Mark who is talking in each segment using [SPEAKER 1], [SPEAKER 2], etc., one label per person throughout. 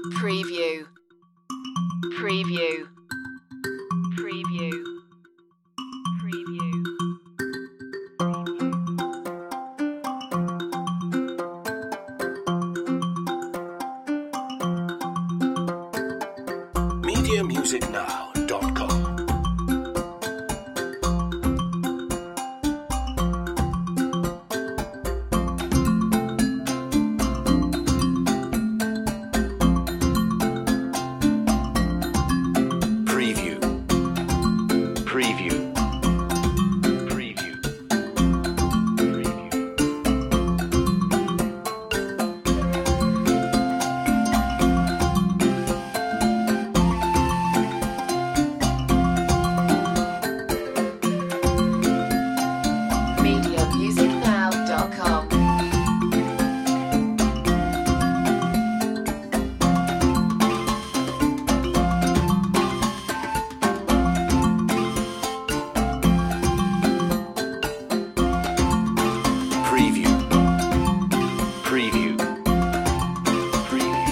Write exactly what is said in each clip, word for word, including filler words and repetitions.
[SPEAKER 1] Preview. Preview. Preview. Preview.
[SPEAKER 2] media music now dot com. Preview. Preview. Preview.
[SPEAKER 1] media music now dot com.
[SPEAKER 2] Preview. Preview. Preview.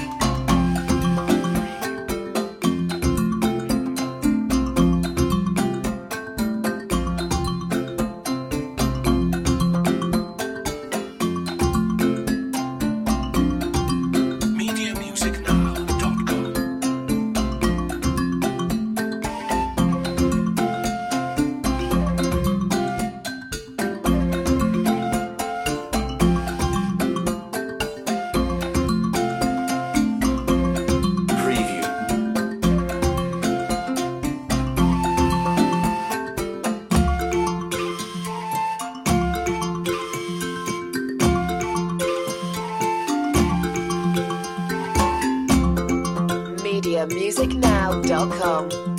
[SPEAKER 2] media music now dot com. Preview.
[SPEAKER 1] media music now dot com.